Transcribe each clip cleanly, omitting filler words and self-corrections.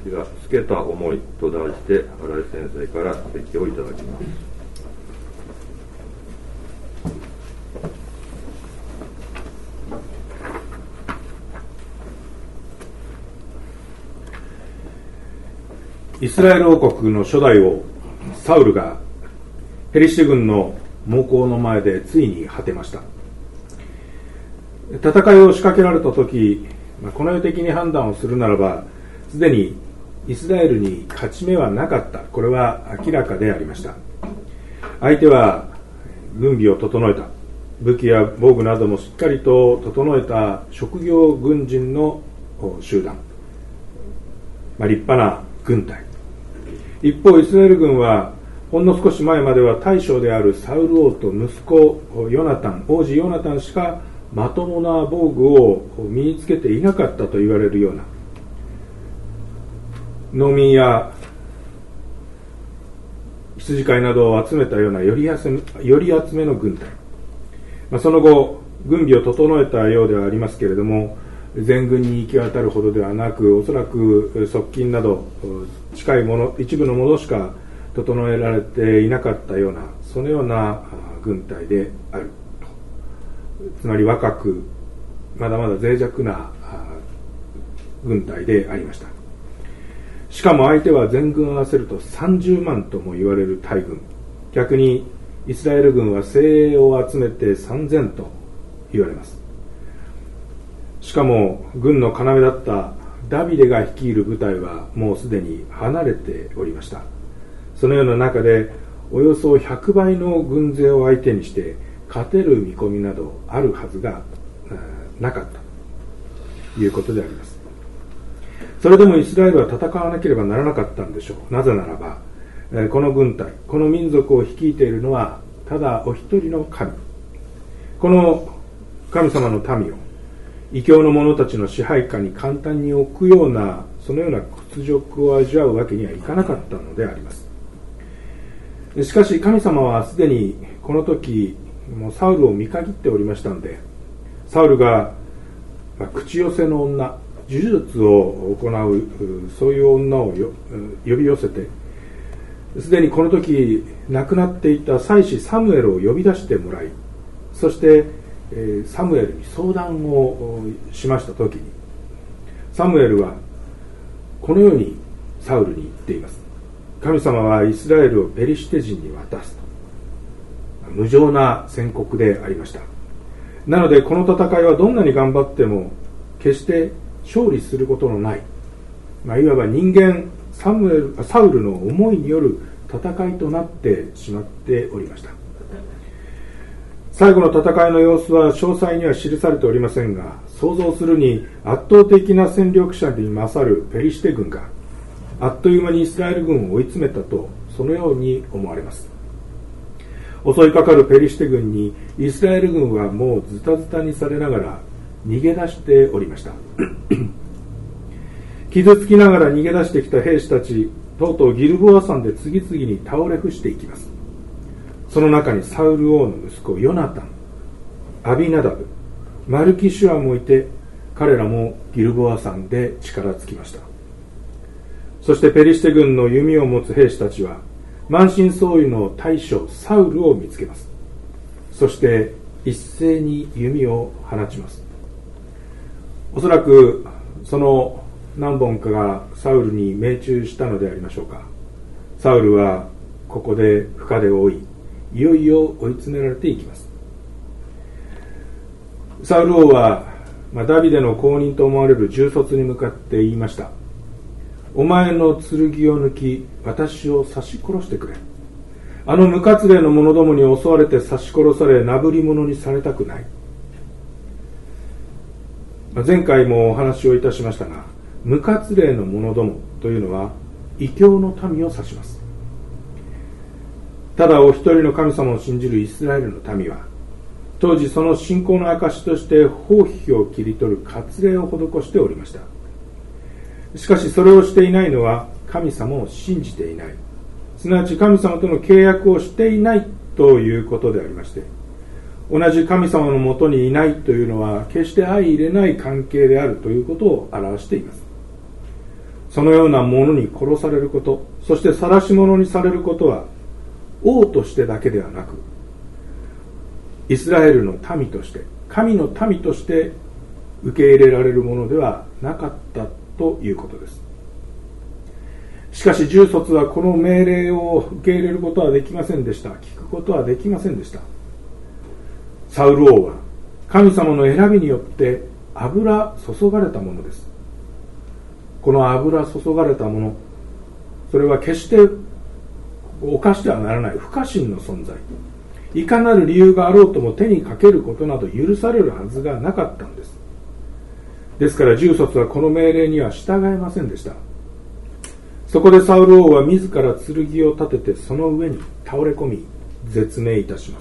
では、つけた思いと題して、新井先生から説教をいただきます。 イスラエル王国の初代王サウルがペリシテ軍の猛攻の前でついに果てました。戦いを仕掛けられた時、この世的に判断をするならば、すでにイスラエルに勝ち目はなかった。これは明らかでありました。相手は軍備を整えた、武器や防具などもしっかりと整えた職業軍人の集団、立派な軍隊。一方、イスラエル軍はほんの少し前までは大将であるサウル王と息子ヨナタン、王子ヨナタンしかまともな防具を身につけていなかったと言われるような、農民や羊飼いなどを集めたようなより集めの軍隊、その後軍備を整えたようではありますけれども、全軍に行き渡るほどではなく、おそらく側近など近いもの、一部のものしか整えられていなかったような、そのような軍隊である。つまり若く、まだまだ脆弱な軍隊でありました。しかも相手は全軍合わせると30万とも言われる大軍。逆にイスラエル軍は精鋭を集めて3000と言われます。しかも軍の要だったダビデが率いる部隊はもうすでに離れておりました。そのような中でおよそ100倍の軍勢を相手にして勝てる見込みなどあるはずがなかったということであります。それでもイスラエルは戦わなければならなかったんでしょう。なぜならばこの軍隊、この民族を率いているのはただお一人の神、この神様の民を異教の者たちの支配下に簡単に置くような、そのような屈辱を味わうわけにはいかなかったのであります。しかし神様はすでにこの時もうサウルを見限っておりましたので、サウルが口寄せの女、呪術を行うそういう女を呼び寄せて、すでにこの時亡くなっていた祭司サムエルを呼び出してもらい、そしてサムエルに相談をしました時に、サムエルはこのようにサウルに言っています。神様はイスラエルをペリシテ人に渡すと。無情な宣告でありました。なのでこの戦いはどんなに頑張っても決して勝利することのない、いわば人間サウルの思いによる戦いとなってしまっておりました。最後の戦いの様子は詳細には記されておりませんが、想像するに圧倒的な戦力者に勝るペリシテ軍があっという間にイスラエル軍を追い詰めたと、そのように思われます。襲いかかるペリシテ軍にイスラエル軍はもうズタズタにされながら逃げ出しておりました傷つきながら逃げ出してきた兵士たち、とうとうギルボア山で次々に倒れ伏していきます。その中にサウル王の息子ヨナタン、アビナダブ、マルキシュアもいて、彼らもギルボア山で力尽きました。そしてペリシテ軍の弓を持つ兵士たちは満身創痍の大将サウルを見つけます。そして一斉に弓を放ちます。おそらくその何本かがサウルに命中したのでありましょうか。サウルはここで深手を負い、いよいよ追い詰められていきます。サウル王は、ダビデの後任と思われる重卒に向かって言いました。お前の剣を抜き、私を刺し殺してくれ。あの無活例の者どもに襲われて刺し殺され、なぶり者にされたくない。前回もお話をいたしましたが、無活例の者どもというのは異教の民を指します。ただお一人の神様を信じるイスラエルの民は、当時その信仰の証として包皮を切り取る割礼を施しておりました。しかしそれをしていないのは神様を信じていない、すなわち神様との契約をしていないということでありまして、同じ神様のもとにいないというのは決して相入れない関係であるということを表しています。 そのようなものに殺されること、そして晒し者にされることは王としてだけではなく、イスラエルの民として、神の民として受け入れられるものではなかったということです。しかし重卒はこの命令を受け入れることはできませんでした。聞くことはできませんでした。サウル王は神様の選びによって油注がれたものです。この油注がれたもの、それは決して犯してはならない不可侵の存在。いかなる理由があろうとも手にかけることなど許されるはずがなかったんです。ですから重卒はこの命令には従えませんでした。そこでサウル王は自ら剣を立ててその上に倒れ込み絶命いたします。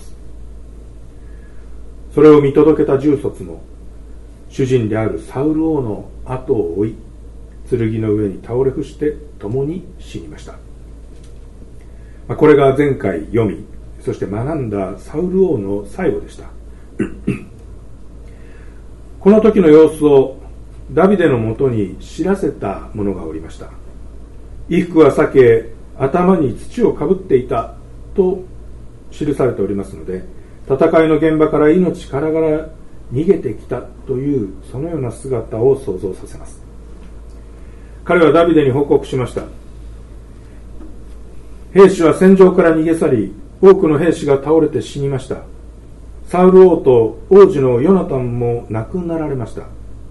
それを見届けた重卒も主人であるサウル王の後を追い、剣の上に倒れ伏して共に死にました。これが前回読み、そして学んだサウル王の最後でした。この時の様子をダビデのもとに知らせた者がおりました。衣服は裂け、頭に土をかぶっていたと記されておりますので、戦いの現場から命からがら逃げてきたというそのような姿を想像させます。彼はダビデに報告しました。兵士は戦場から逃げ去り、多くの兵士が倒れて死にました。サウル王と王子のヨナタンも亡くなられました。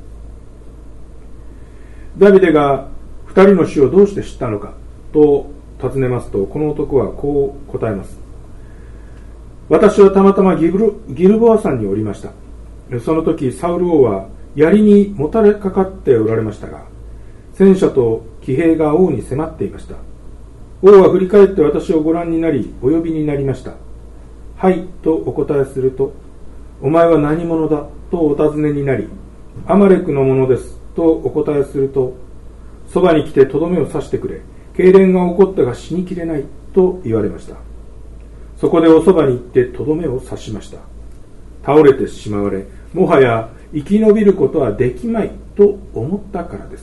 ダビデが二人の死をどうして知ったのかと尋ねますと、この男はこう答えます。私はたまたまギルボア山におりました。その時サウル王は槍にもたれかかっておられましたが、戦車と騎兵が王に迫っていました。王は振り返って私をご覧になり、お呼びになりました。はいとお答えすると、お前は何者だとお尋ねになり、アマレクのものですとお答えすると、そばに来てとどめを刺してくれ、痙攣が起こったが死にきれないと言われました。そこでおそばに行ってとどめを刺しました。倒れてしまわれ、もはや生き延びることはできまいと思ったからです。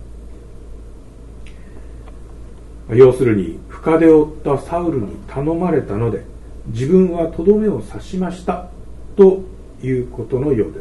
要するに深手を負ったサウルに頼まれたので、自分はとどめを刺しましたということのようです。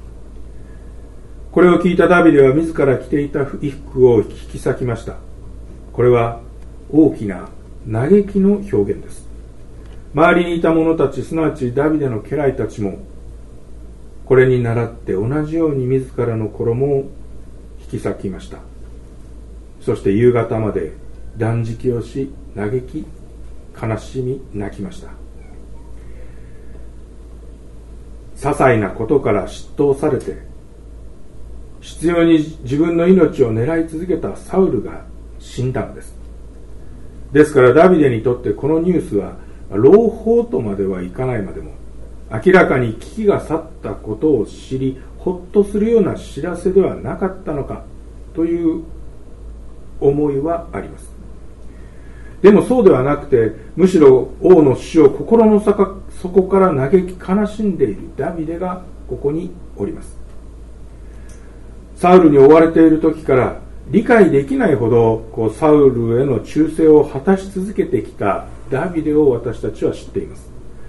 これを聞いたダビデは自ら着ていた衣服を引き裂きました。これは大きな嘆きの表現です。周りにいた者たち、すなわちダビデの家来たちもこれに倣って同じように自らの衣を引き裂きました。そして夕方まで断食をし、嘆き、悲しみ、泣きました。些細なことから嫉妬されて、執拗に自分の命を狙い続けたサウルが死んだのです。ですからダビデにとってこのニュースは朗報とまではいかないまでも、明らかに危機が去ったことを知り、ほっとするような知らせではなかったのかという思いはあります。でもそうではなくて、むしろ王の死を心の底から嘆き悲しんでいるダビデがここにおります。サウルに追われている時から理解できないほどサウルへの忠誠を果たし続けてきたダビデを私たちは知っています。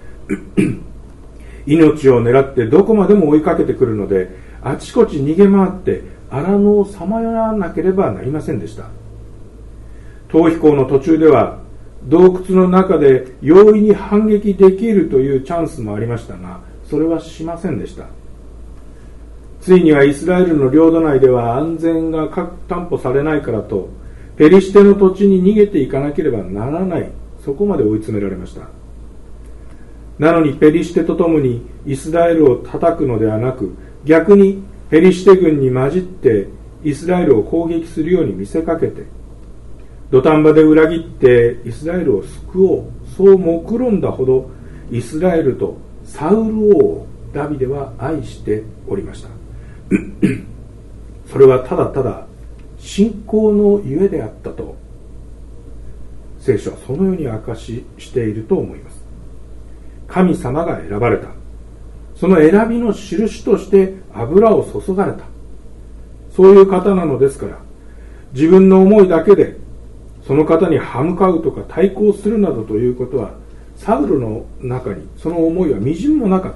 命を狙ってどこまでも追いかけてくるので、あちこち逃げ回って荒野をさまよわなければなりませんでした。逃避行の途中では洞窟の中で容易に反撃できるというチャンスもありましたが、それはしませんでした。ついにはイスラエルの領土内では安全が担保されないからと、ペリシテの土地に逃げていかなければならない、そこまで追い詰められました。なのにペリシテとともにイスラエルを叩くのではなく、逆にペリシテ軍に混じってイスラエルを攻撃するように見せかけて、土壇場で裏切ってイスラエルを救おう、そう目論んだほどイスラエルとサウル王をダビデは愛しておりました。それはただただ信仰のゆえであったと聖書はそのように明かししていると思います。神様が選ばれた、その選びの印として油を注がれた、そういう方なのですから、 自分の思いだけでその方に歯向かうとか対抗するなどということは、サウルの中にその思いはみじんもなかった。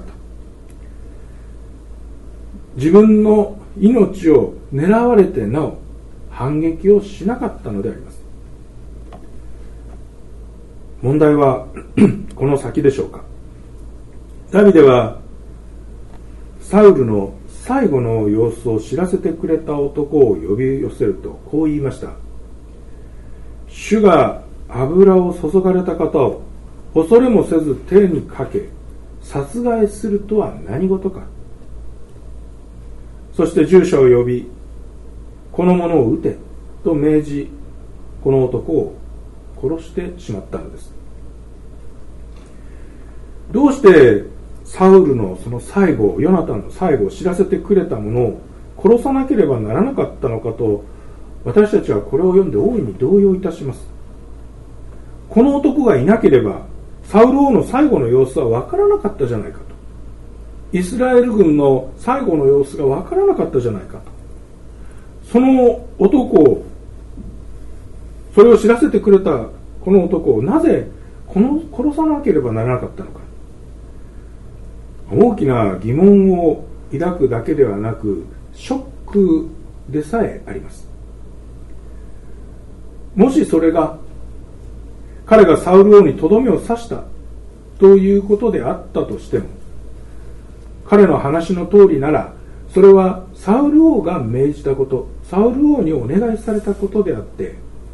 自分の命を狙われてなお反撃をしなかったのであります。問題はこの先でしょうか。ダビデはサウルの最後の様子を知らせてくれた男を呼び寄せるとこう言いました。主が油を注がれた方を恐れもせず手にかけ殺害するとは何事か。そして従者を呼び、この者を撃てと命じ、この男を殺してしまったのです。どうしてサウルのその最後、ヨナタンの最後を知らせてくれた者を殺さなければならなかったのかと、私たちはこれを読んで大いに動揺いたします。この男がいなければサウル王の最後の様子は分からなかったじゃないかと。イスラエル軍の最後の様子が分からなかったじゃないかと。その男を、それを知らせてくれたこの男をなぜ殺さなければならなかったのか。大きな疑問を抱くだけではなく、ショックでさえあります。もしそれが彼がサウル王にとどめを刺したということであったとしても、彼の話の通りなら、それはサウル王が命じたこと、サウル王にお願いされたことであって、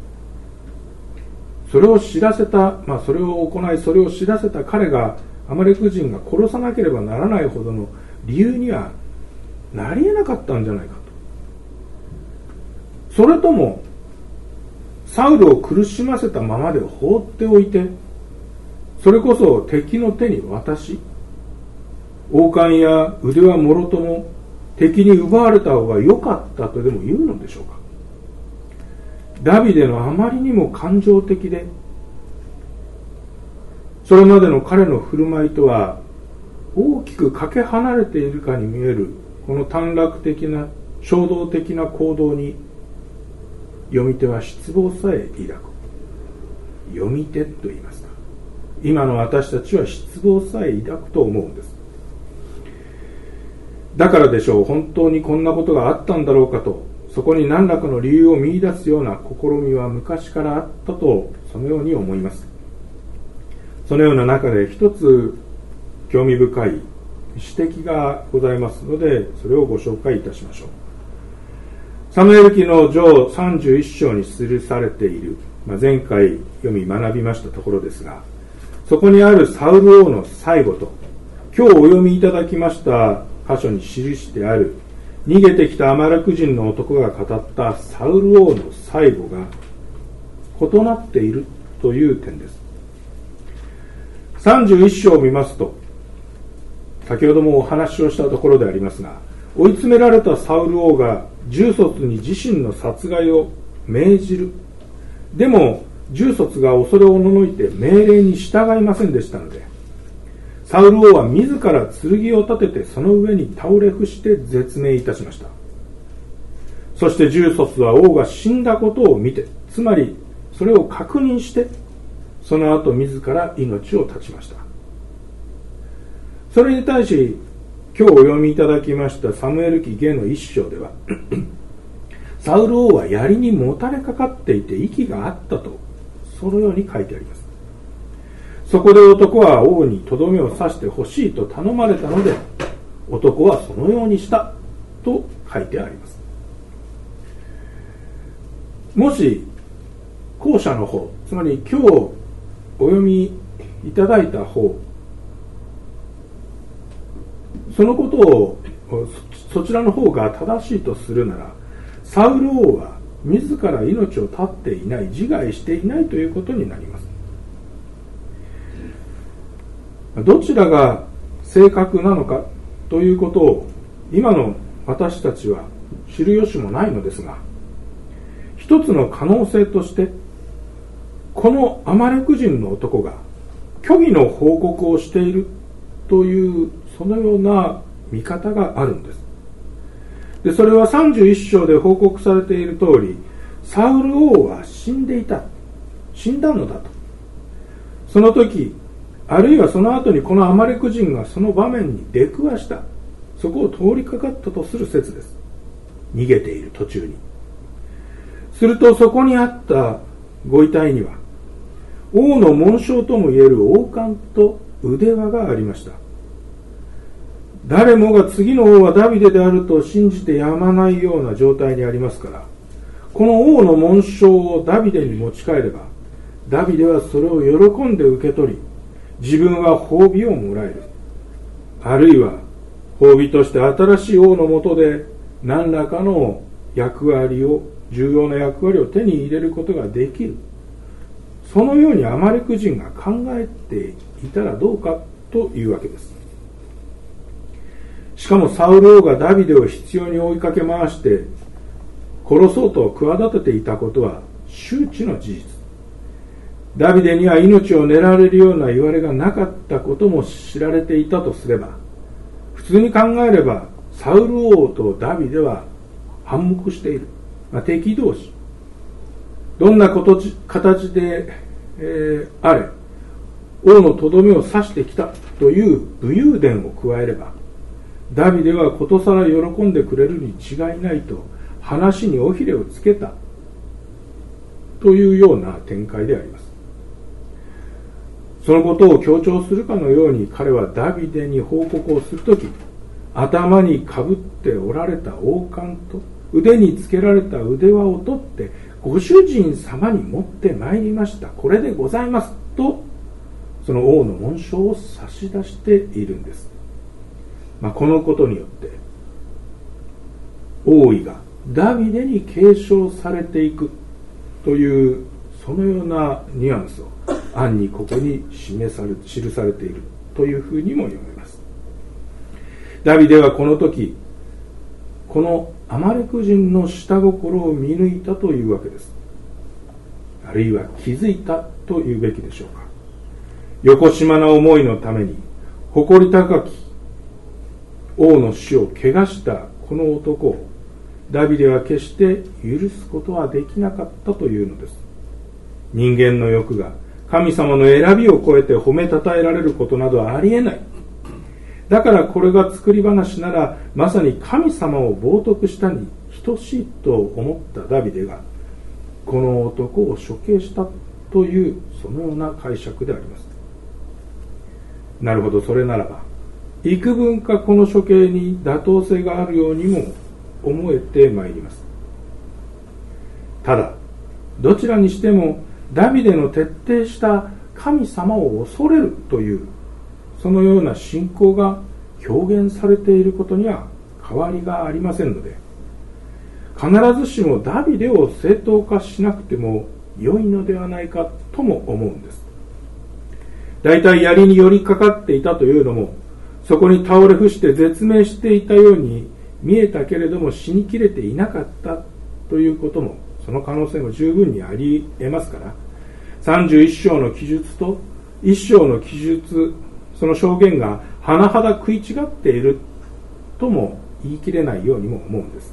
それを知らせた、それを行い、それを知らせた彼が、アマレク人が殺さなければならないほどの理由にはなり得なかったんじゃないかと。それとも、サウルを苦しませたままで放っておいて、それこそ敵の手に渡し、王冠や腕輪もろとも敵に奪われた方が良かったとでも言うのでしょうか。ダビデのあまりにも感情的で、それまでの彼の振る舞いとは大きくかけ離れているかに見えるこの短絡的な衝動的な行動に、読み手は失望さえ抱く。読み手と言いますか、今の私たちは失望さえ抱くと思うんです。だからでしょう、本当にこんなことがあったんだろうかと、そこに何らかの理由を見出すような試みは昔からあったと、そのように思います。そのような中で一つ興味深い指摘がございますので、それをご紹介いたしましょう。サムエル記の上31章に記されている、前回読み学びましたところですが、そこにあるサウル王の最後と、今日お読みいただきました箇所に記してある逃げてきたアマレク人の男が語ったサウル王の最後が異なっているという点です。31章を見ますと、先ほどもお話をしたところでありますが、追い詰められたサウル王が重卒に自身の殺害を命じる。でも重卒が恐れおののいて命令に従いませんでしたので、サウル王は自ら剣を立ててその上に倒れ伏して絶命いたしました。そして重卒は王が死んだことを見て、つまりそれを確認して、その後自ら命を絶ちました。それに対し今日お読みいただきましたサムエル記下の一章ではサウル王は槍にもたれかかっていて息があったと、そのように書いてあります。そこで男は王にとどめを刺してほしいと頼まれたので、男はそのようにしたと書いてあります。もし後者の方、つまり今日お読みいただいた方、そのことをそちらの方が正しいとするなら、サウル王は自ら命を絶っていない、自害していないということになります。どちらが正確なのかということを今の私たちは知る由もないのですが、一つの可能性として、このアマレク人の男が虚偽の報告をしているという、そのような見方があるんです。で、それは31章で報告されている通り、 サウル王は死んだのだと。その時、あるいはその後にこのアマレク人がその場面に出くわした、そこを通りかかったとする説です。逃げている途中に。するとそこにあったご遺体には、王の紋章ともいえる王冠と腕輪がありました。誰もが次の王はダビデであると信じてやまないような状態にありますから、この王の紋章をダビデに持ち帰れば、ダビデはそれを喜んで受け取り、自分は褒美をもらえる。あるいは褒美として新しい王の下で何らかの重要な役割を手に入れることができる。そのようにアマレク人が考えていたらどうかというわけです。しかもサウル王がダビデを執拗に追いかけ回して殺そうと企てていたことは周知の事実。ダビデには命を狙われるような言われがなかったことも知られていたとすれば、普通に考えればサウル王とダビデは反目している、敵同士。どんな形で、あれ王のとどめを刺してきたという武勇伝を加えれば、ダビデはことさら喜んでくれるに違いないと話に尾ひれをつけたというような展開であります。そのことを強調するかのように、彼はダビデに報告をするとき、頭にかぶっておられた王冠と腕につけられた腕輪を取って、ご主人様に持ってまいりました、これでございますと、その王の紋章を差し出しているんです。このことによって王位がダビデに継承されていくという、そのようなニュアンスを暗にここに記されているというふうにも読めます。ダビデはこの時、このアマレク人の下心を見抜いたというわけです。あるいは気づいたというべきでしょうか。よこしまな思いのために誇り高き王の死を汚したこの男をダビデは決して許すことはできなかったというのです。人間の欲が神様の選びを超えて褒めたたえられることなどはありえない。だからこれが作り話なら、まさに神様を冒涜したに等しいと思ったダビデがこの男を処刑したという、そのような解釈であります。なるほど、それならば幾分かこの処刑に妥当性があるようにも思えてまいります。ただどちらにしてもダビデの徹底した神様を恐れるという、そのような信仰が表現されていることには変わりがありませんので、必ずしもダビデを正当化しなくても良いのではないかとも思うんです。だいたい槍に寄りかかっていたというのも、そこに倒れ伏して絶命していたように見えたけれども死にきれていなかったということも、その可能性も十分にあり得ますから、31章の記述と1章の記述、その証言が甚だ食い違っているとも言い切れないようにも思うんです。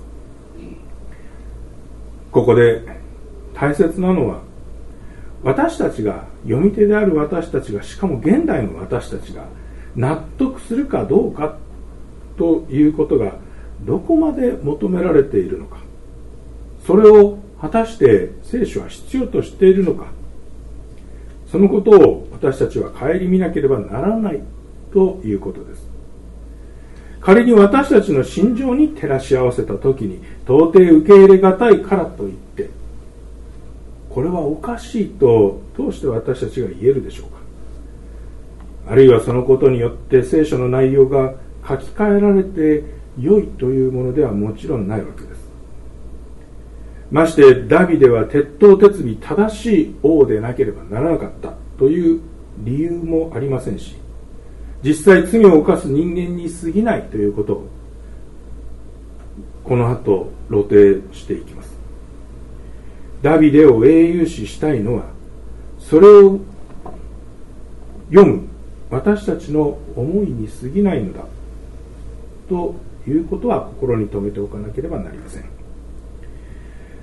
ここで大切なのは、私たちが、読み手である私たちが、しかも現代の私たちが納得するかどうかということがどこまで求められているのか、それを果たして聖書は必要としているのか、そのことを私たちは顧みなければならないということです。仮に私たちの心情に照らし合わせたときに到底受け入れがたいからといって、これはおかしいとどうして私たちが言えるでしょうか。あるいはそのことによって聖書の内容が書き換えられて良いというものではもちろんないわけです。ましてダビデは鉄頭鉄尾正しい王でなければならなかったという理由もありませんし、実際罪を犯す人間に過ぎないということをこの後露呈していきます。ダビデを英雄視したいのは、それを読む私たちの思いに過ぎないのだということは心に留めておかなければなりません。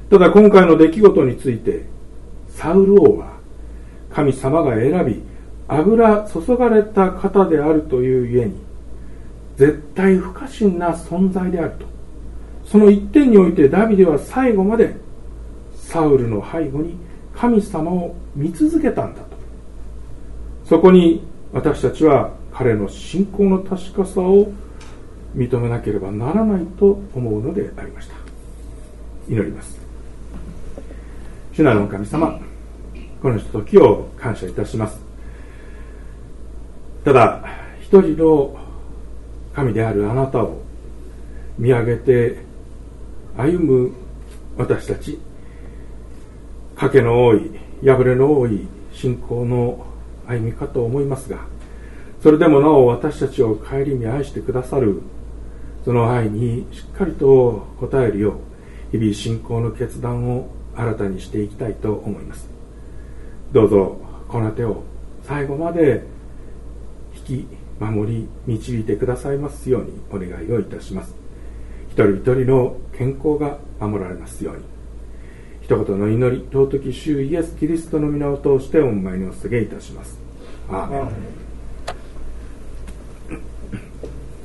ただ今回の出来事について、サウル王は神様が選び油注がれた方であるというゆえに絶対不可侵な存在であると、その一点においてダビデは最後までサウルの背後に神様を見続けたんだと。そこに私たちは彼の信仰の確かさを認めなければならないと思うのでありました。祈ります。主なる神様、このひとときを感謝いたします。ただ一人の神であるあなたを見上げて歩む私たち、賭けの多い、破れの多い信仰の歩みかと思いますが、それでもなお私たちを顧み愛してくださるその愛にしっかりと応えるよう、日々信仰の決断を新たにしていきたいと思います。どうぞこの手を最後まで引き守り導いてくださいますようにお願いをいたします。一人一人の健康が守られますように。一言の祈り、尊き主イエス・キリストの皆を通してお前にお告げいたします。アーメン。